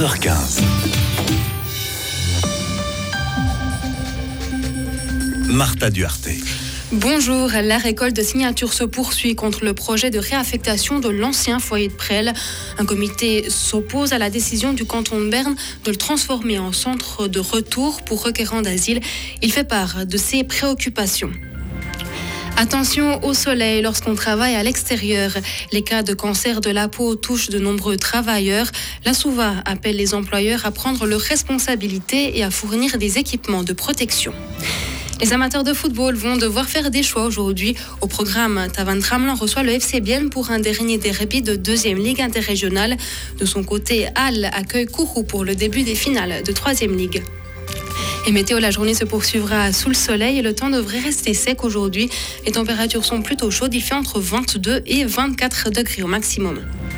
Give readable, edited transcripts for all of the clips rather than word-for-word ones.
11h15. Martha Duarte. Bonjour, la récolte de signatures se poursuit contre le projet de réaffectation de l'ancien foyer de Presles. Un comité s'oppose à la décision du canton de Berne de le transformer en centre de retour pour requérants d'asile. Il fait part de ses préoccupations. Attention au soleil lorsqu'on travaille à l'extérieur. Les cas de cancer de la peau touchent de nombreux travailleurs. La SOUVA appelle les employeurs à prendre leurs responsabilités et à fournir des équipements de protection. Les amateurs de football vont devoir faire des choix aujourd'hui. Au programme, Tavan Tramelan reçoit le FC Bienne pour un dernier derby de 2e Ligue interrégionale. De son côté, Halle accueille Kourou pour le début des finales de 3e Ligue. Et météo, la journée se poursuivra sous le soleil et le temps devrait rester sec aujourd'hui. Les températures sont plutôt chaudes, il fait entre 22 et 24 degrés au maximum.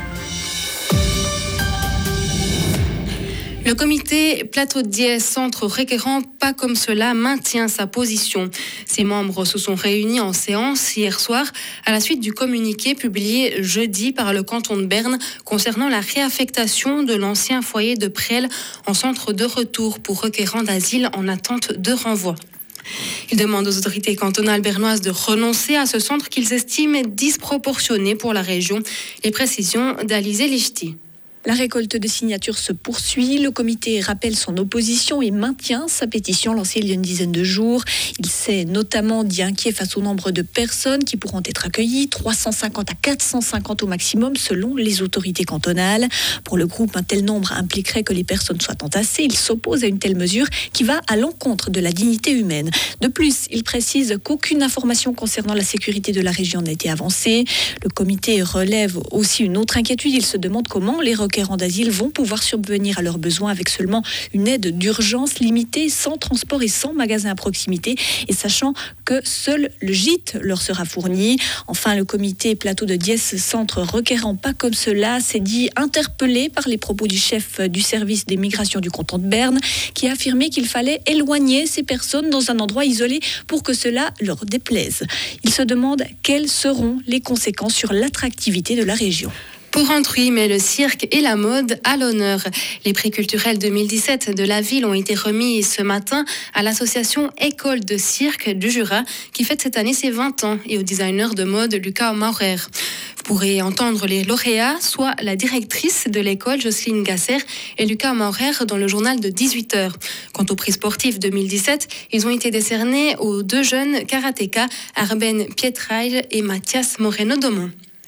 Le comité Plateau de Diez, centre requérant pas comme cela, maintient sa position. Ses membres se sont réunis en séance hier soir à la suite du communiqué publié jeudi par le canton de Berne concernant la réaffectation de l'ancien foyer de Presles en centre de retour pour requérants d'asile en attente de renvoi. Ils demandent aux autorités cantonales bernoises de renoncer à ce centre qu'ils estiment disproportionné pour la région. Les précisions d'Alizé Lichty. La récolte de signatures se poursuit. Le comité rappelle son opposition et maintient sa pétition lancée il y a une dizaine de jours. Il s'est notamment dit inquiet face au nombre de personnes qui pourront être accueillies, 350 à 450 au maximum selon les autorités cantonales. Pour le groupe, un tel nombre impliquerait que les personnes soient entassées. Il s'oppose à une telle mesure qui va à l'encontre de la dignité humaine. De plus, il précise qu'aucune information concernant la sécurité de la région n'a été avancée. Le comité relève aussi une autre inquiétude. Il se demande comment les requérants d'asile vont pouvoir subvenir à leurs besoins avec seulement une aide d'urgence limitée, sans transport et sans magasin à proximité, et sachant que seul le gîte leur sera fourni. Enfin, le comité Plateau de Diez, centre requérant pas comme cela, s'est dit interpellé par les propos du chef du service des migrations du canton de Berne, qui a affirmé qu'il fallait éloigner ces personnes dans un endroit isolé pour que cela leur déplaise. Il se demande quelles seront les conséquences sur l'attractivité de la région. Pour Antruy, mais le cirque et la mode à l'honneur. Les prix culturels 2017 de la ville ont été remis ce matin à l'association École de cirque du Jura, qui fête cette année ses 20 ans, et au designer de mode Lucas Maurer. Vous pourrez entendre les lauréats, soit la directrice de l'école, Jocelyne Gasser, et Lucas Maurer dans le journal de 18h. Quant au prix sportif 2017, ils ont été décernés aux 2 jeunes karatékas, Arben Pietrail et Mathias Moreno-Domont.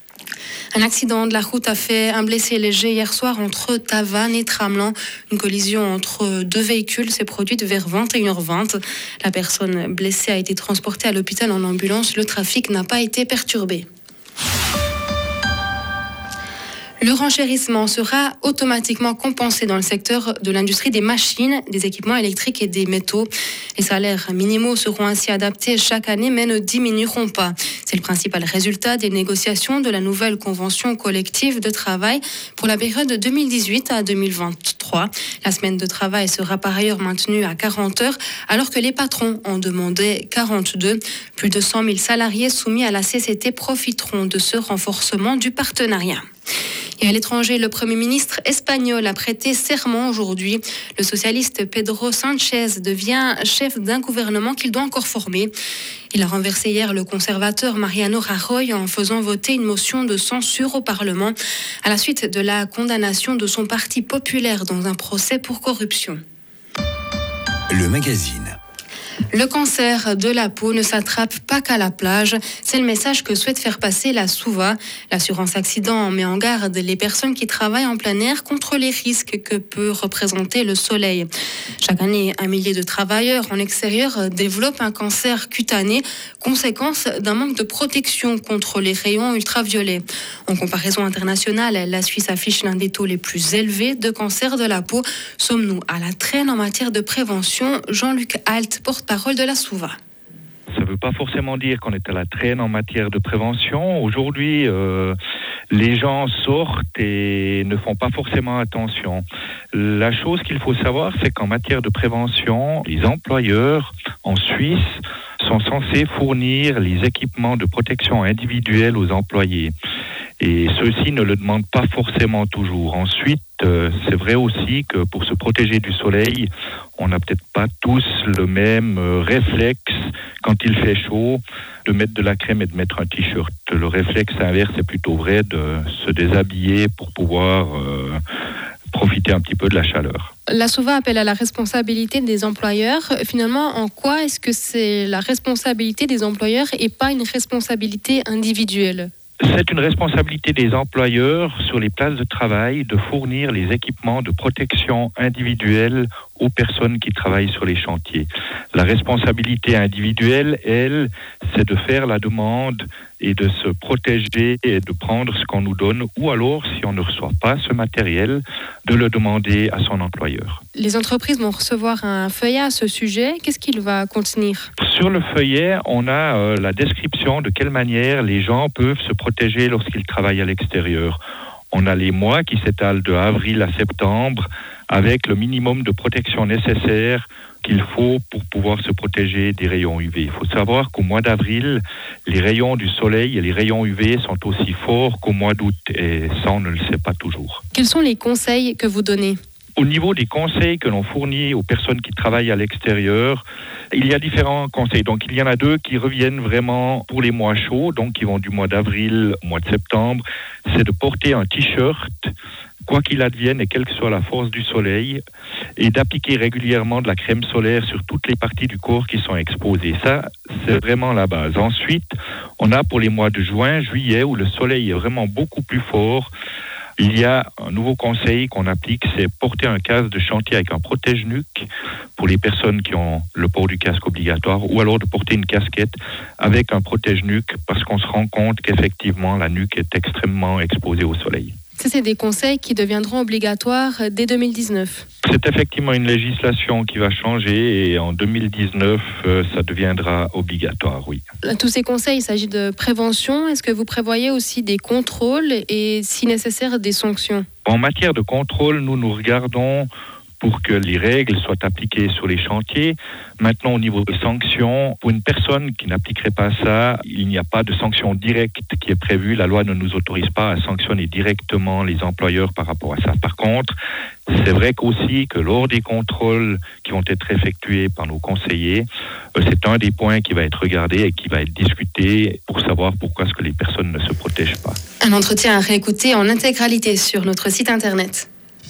Un accident de la route a fait un blessé léger hier soir entre Tavannes et Tramelan. Une collision entre 2 véhicules s'est produite vers 21h20. La personne blessée a été transportée à l'hôpital en ambulance. Le trafic n'a pas été perturbé. Le renchérissement sera automatiquement compensé dans le secteur de l'industrie des machines, des équipements électriques et des métaux. Les salaires minimaux seront ainsi adaptés chaque année, mais ne diminueront pas. C'est le principal résultat des négociations de la nouvelle convention collective de travail pour la période de 2018 à 2023. La semaine de travail sera par ailleurs maintenue à 40 heures, alors que les patrons en demandaient 42. Plus de 100 000 salariés soumis à la CCT profiteront de ce renforcement du partenariat. Et à l'étranger, le Premier ministre espagnol a prêté serment aujourd'hui. Le socialiste Pedro Sánchez devient chef d'un gouvernement qu'il doit encore former. Il a renversé hier le conservateur Mariano Rajoy en faisant voter une motion de censure au Parlement à la suite de la condamnation de son parti populaire dans un procès pour corruption. Le magazine. Le cancer de la peau ne s'attrape pas qu'à la plage. C'est le message que souhaite faire passer la SOUVA. L'assurance accident met en garde les personnes qui travaillent en plein air contre les risques que peut représenter le soleil. Chaque année, 1 millier de travailleurs en extérieur développent un cancer cutané, conséquence d'un manque de protection contre les rayons ultraviolets. En comparaison internationale, la Suisse affiche l'un des taux les plus élevés de cancer de la peau. Sommes-nous à la traîne en matière de prévention? Jean-Luc Alt, porte-parole de la SOUVA. Ça ne veut pas forcément dire qu'on est à la traîne en matière de prévention. Aujourd'hui, les gens sortent et ne font pas forcément attention. La chose qu'il faut savoir, c'est qu'en matière de prévention, les employeurs en Suisse sont censés fournir les équipements de protection individuelle aux employés. Et ceux-ci ne le demandent pas forcément toujours. Ensuite, c'est vrai aussi que pour se protéger du soleil, on n'a peut-être pas tous le même réflexe quand il fait chaud de mettre de la crème et de mettre un t-shirt. Le réflexe inverse est plutôt vrai de se déshabiller pour pouvoir profiter un petit peu de la chaleur. La SOVA appelle à la responsabilité des employeurs. Finalement, en quoi est-ce que c'est la responsabilité des employeurs et pas une responsabilité individuelle ? C'est une responsabilité des employeurs sur les places de travail de fournir les équipements de protection individuelle aux personnes qui travaillent sur les chantiers. La responsabilité individuelle, elle, c'est de faire la demande et de se protéger et de prendre ce qu'on nous donne, ou alors, si on ne reçoit pas ce matériel, de le demander à son employeur. Les entreprises vont recevoir un feuillet à ce sujet. Qu'est-ce qu'il va contenir ? Sur le feuillet, on a la description de quelle manière les gens peuvent se protéger lorsqu'ils travaillent à l'extérieur. On a les mois qui s'étalent de avril à septembre avec le minimum de protection nécessaire qu'il faut pour pouvoir se protéger des rayons UV. Il faut savoir qu'au mois d'avril, les rayons du soleil et les rayons UV sont aussi forts qu'au mois d'août et ça, on ne le sait pas toujours. Quels sont les conseils que vous donnez ? Au niveau des conseils que l'on fournit aux personnes qui travaillent à l'extérieur, il y a différents conseils. Donc, il y en a 2 qui reviennent vraiment pour les mois chauds, donc qui vont du mois d'avril au mois de septembre. C'est de porter un t-shirt, quoi qu'il advienne et quelle que soit la force du soleil, et d'appliquer régulièrement de la crème solaire sur toutes les parties du corps qui sont exposées. Ça, c'est vraiment la base. Ensuite, on a pour les mois de juin, juillet, où le soleil est vraiment beaucoup plus fort. Il y a un nouveau conseil qu'on applique, c'est porter un casque de chantier avec un protège-nuque pour les personnes qui ont le port du casque obligatoire, ou alors de porter une casquette avec un protège-nuque parce qu'on se rend compte qu'effectivement la nuque est extrêmement exposée au soleil. Ça, c'est des conseils qui deviendront obligatoires dès 2019. C'est effectivement une législation qui va changer et en 2019, ça deviendra obligatoire, oui. Tous ces conseils, il s'agit de prévention. Est-ce que vous prévoyez aussi des contrôles et, si nécessaire, des sanctions ? En matière de contrôle, nous regardons pour que les règles soient appliquées sur les chantiers. Maintenant, au niveau des sanctions, pour une personne qui n'appliquerait pas ça, il n'y a pas de sanction directe qui est prévue. La loi ne nous autorise pas à sanctionner directement les employeurs par rapport à ça. Par contre, c'est vrai qu'aussi que lors des contrôles qui vont être effectués par nos conseillers, c'est un des points qui va être regardé et qui va être discuté pour savoir pourquoi est-ce que les personnes ne se protègent pas. Un entretien à réécouter en intégralité sur notre site internet.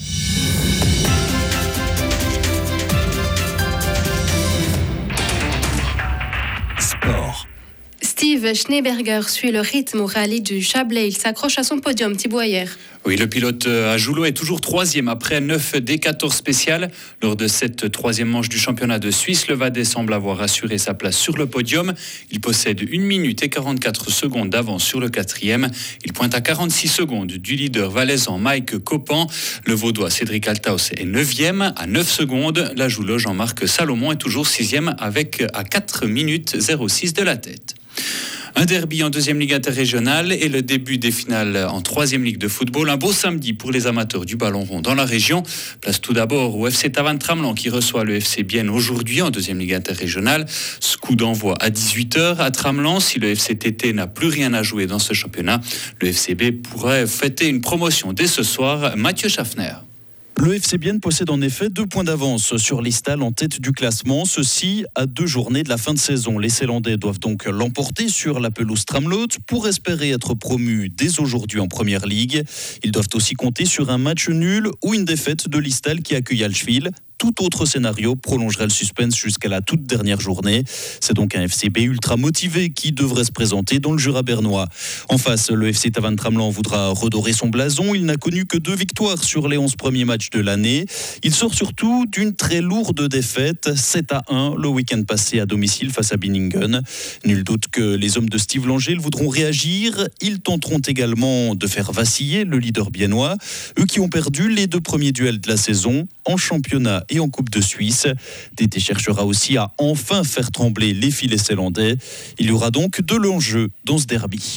Sport. Steve Schneeberger suit le rythme au rallye du Chablais. Il s'accroche à son podium, Thibaut Ayer. Oui, le pilote à Joulot est toujours 3e après 9 des 14 spéciales. Lors de cette 3e manche du championnat de Suisse, le Vadais semble avoir assuré sa place sur le podium. Il possède 1 minute et 44 secondes d'avance sur le 4e. Il pointe à 46 secondes du leader valaisan Mike Coppan. Le Vaudois Cédric Althaus est 9e à 9 secondes. La Joulot Jean-Marc Salomon est toujours 6e avec à 4 minutes 06 de la tête. Un derby en 2e Ligue interrégionale et le début des finales en 3e Ligue de football. Un beau samedi pour les amateurs du ballon rond dans la région. Place tout d'abord au FC Tavannes Tramelan qui reçoit le FC Bienne aujourd'hui en 2e Ligue interrégionale. Ce coup d'envoi à 18h à Tramelan. Si le FC TT n'a plus rien à jouer dans ce championnat, le FCB pourrait fêter une promotion dès ce soir. Mathieu Schaffner. Le FC Bienne possède en effet 2 points d'avance sur l'Istal en tête du classement. Ceci à 2 journées de la fin de saison. Les Célandais doivent donc l'emporter sur la pelouse Trameloot pour espérer être promus dès aujourd'hui en Première Ligue. Ils doivent aussi compter sur un match nul ou une défaite de l'Istal qui accueille Allschwil. Tout autre scénario prolongerait le suspense jusqu'à la toute dernière journée. C'est donc un FCB ultra motivé qui devrait se présenter dans le Jura bernois. En face, le FC Tavannes Tramelan voudra redorer son blason. Il n'a connu que 2 victoires sur les 11 premiers matchs de l'année. Il sort surtout d'une très lourde défaite, 7-1 le week-end passé à domicile face à Binningen. Nul doute que les hommes de Steve Langel voudront réagir. Ils tenteront également de faire vaciller le leader biennois. Eux qui ont perdu les 2 premiers duels de la saison en championnat et en Coupe de Suisse. TT cherchera aussi à enfin faire trembler les filets célandais. Il y aura donc de l'enjeu dans ce derby.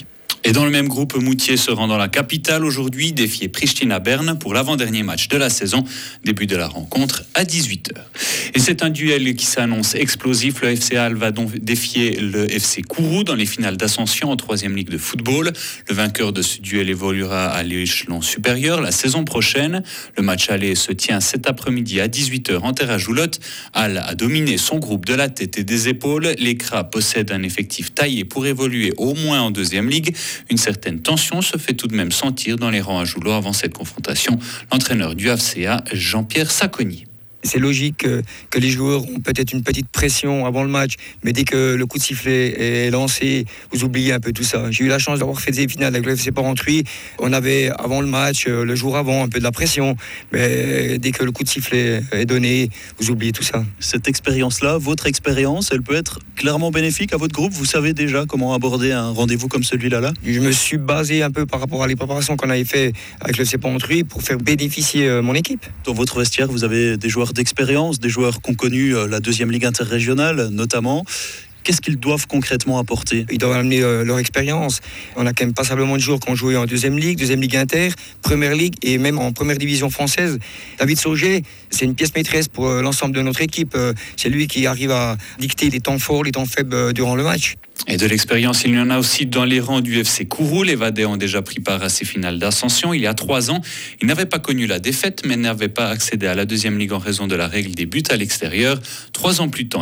Et dans le même groupe, Moutier se rend dans la capitale aujourd'hui, défier Pristina Berne pour l'avant-dernier match de la saison. Début de la rencontre à 18h. Et c'est un duel qui s'annonce explosif. Le FC Halle va donc défier le FC Kourou dans les finales d'ascension en 3e ligue de football. Le vainqueur de ce duel évoluera à l'échelon supérieur la saison prochaine. Le match aller se tient cet après-midi à 18h en terre à Joulotte. Halle a dominé son groupe de la tête et des épaules. Les Cras possèdent un effectif taillé pour évoluer au moins en 2e ligue. Une certaine tension se fait tout de même sentir dans les rangs à Joulot avant cette confrontation. L'entraîneur du FCA, Jean-Pierre Sacconi. C'est logique que les joueurs ont peut-être une petite pression avant le match, mais dès que le coup de sifflet est lancé, vous oubliez un peu tout ça. J'ai eu la chance d'avoir fait des finales avec le FC Porrentruy. On avait avant le match, le jour avant, un peu de la pression, mais dès que le coup de sifflet est donné, vous oubliez tout ça. Cette expérience-là, votre expérience, elle peut être clairement bénéfique à votre groupe. Vous savez déjà comment aborder un rendez-vous comme celui-là. Je me suis basé un peu par rapport à les préparations qu'on avait fait avec le FC Porrentruy pour faire bénéficier mon équipe. Dans votre vestiaire, vous avez des joueurs d'expérience, des joueurs qui ont connu la 2e ligue interrégionale notamment. Qu'est-ce qu'ils doivent concrètement apporter ? Ils doivent amener leur expérience. On a quand même passablement de joueurs qui ont joué en 2e ligue inter, première ligue et même en première division française. David Sauger, c'est une pièce maîtresse pour l'ensemble de notre équipe. C'est lui qui arrive à dicter les temps forts, les temps faibles durant le match. Et de l'expérience, il y en a aussi dans les rangs du FC Kourou. Les Vadais ont déjà pris part à ces finales d'ascension. Il y a 3 ans, ils n'avaient pas connu la défaite, mais n'avaient pas accédé à la 2e ligue en raison de la règle des buts à l'extérieur. 3 ans plus tard,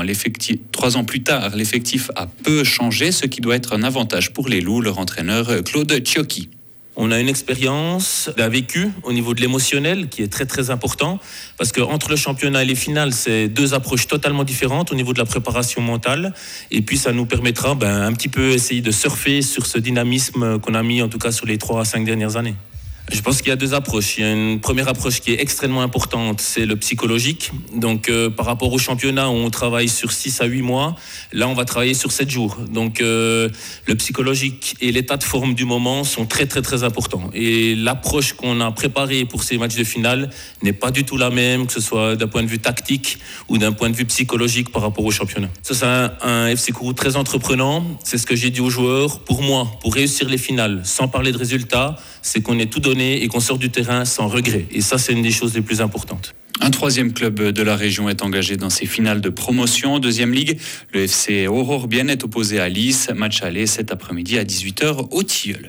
l'effectif a peu changé, ce qui doit être un avantage pour les Loups. Leur entraîneur, Claude Ciocchi. On a une expérience, un vécu au niveau de l'émotionnel qui est très très important parce qu'entre le championnat et les finales, c'est 2 approches totalement différentes au niveau de la préparation mentale et puis ça nous permettra un petit peu essayer de surfer sur ce dynamisme qu'on a mis en tout cas sur les 3 à 5 dernières années. Je pense qu'il y a 2 approches. Il y a une première approche qui est extrêmement importante, c'est le psychologique. Donc par rapport au championnat où on travaille sur 6 à 8 mois, là on va travailler sur 7 jours. Donc le psychologique et l'état de forme du moment sont très très très importants. Et l'approche qu'on a préparée pour ces matchs de finale n'est pas du tout la même, que ce soit d'un point de vue tactique ou d'un point de vue psychologique par rapport au championnat. Ça c'est un FC Kourou très entreprenant. C'est ce que j'ai dit aux joueurs. Pour moi, pour réussir les finales, sans parler de résultats, c'est qu'on est tout donné et qu'on sort du terrain sans regret. Et ça, c'est une des choses les plus importantes. Un 3e club de la région est engagé dans ces finales de promotion en 2e ligue. Le FC Aurore Bien est opposé à Lys. Match aller cet après-midi à 18h au Tilleul.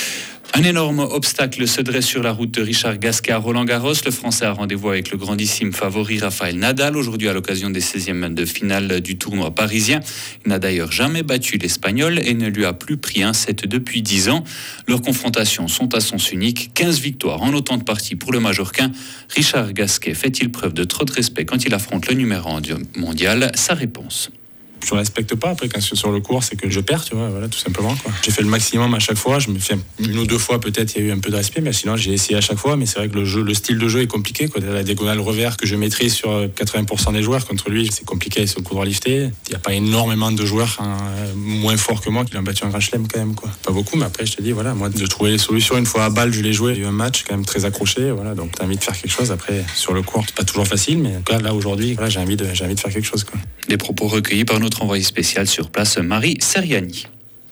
Un énorme obstacle se dresse sur la route de Richard Gasquet à Roland-Garros. Le Français a rendez-vous avec le grandissime favori Rafael Nadal aujourd'hui à l'occasion des 16e de finale du tournoi parisien. Il n'a d'ailleurs jamais battu l'Espagnol et ne lui a plus pris un set depuis 10 ans. Leurs confrontations sont à sens unique. 15 victoires en autant de parties pour le Majorquin. Richard Gasquet fait-il preuve de trop de respect quand il affronte le numéro 1 mondial ? Sa réponse. Je respecte pas. Après, quand je suis sur le court, c'est que je perds, tu vois, voilà, tout simplement, quoi. J'ai fait le maximum à chaque fois. Je me fais 1 ou 2 fois, peut-être, il y a eu un peu de respect, mais sinon, j'ai essayé à chaque fois. Mais c'est vrai que le style de jeu est compliqué, quoi. La diagonale revers que je maîtrise sur 80% des joueurs, contre lui, c'est compliqué sur le couloir lifté. Il n'y a pas énormément de joueurs moins forts que moi qui l'ont battu en Grand Chelem, quand même, quoi. Pas beaucoup, mais après, je te dis, voilà, moi, de trouver les solutions. Une fois à balle, je l'ai joué. Il y a eu un match quand même très accroché, voilà. Donc, t'as envie de faire quelque chose. Après, sur le court, c'est pas toujours facile, mais en tout cas, là, aujourd'hui, voilà, j'ai envie de faire quelque chose, quoi. Des propos recueillis par notre envoyé spécial sur place, Marie Seriani.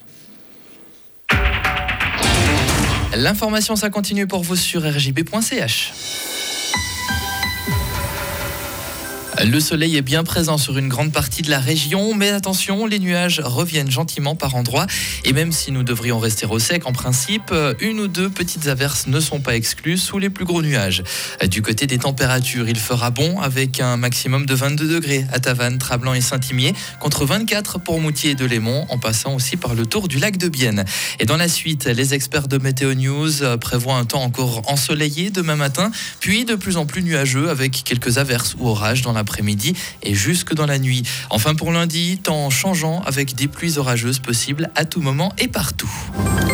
L'information, ça continue pour vous sur rjb.ch. Le soleil est bien présent sur une grande partie de la région, mais attention, les nuages reviennent gentiment par endroits. Et même si nous devrions rester au sec, en principe, 1 ou 2 petites averses ne sont pas exclues sous les plus gros nuages. Du côté des températures, il fera bon avec un maximum de 22 degrés à Tavannes, Trablant et Saint-Imier, contre 24 pour Moutier et Delémont, en passant aussi par le tour du lac de Bienne. Et dans la suite, les experts de Météo News prévoient un temps encore ensoleillé demain matin, puis de plus en plus nuageux avec quelques averses ou orages dans l'après-midi et jusque dans la nuit. Enfin pour lundi, temps changeant avec des pluies orageuses possibles à tout moment et partout.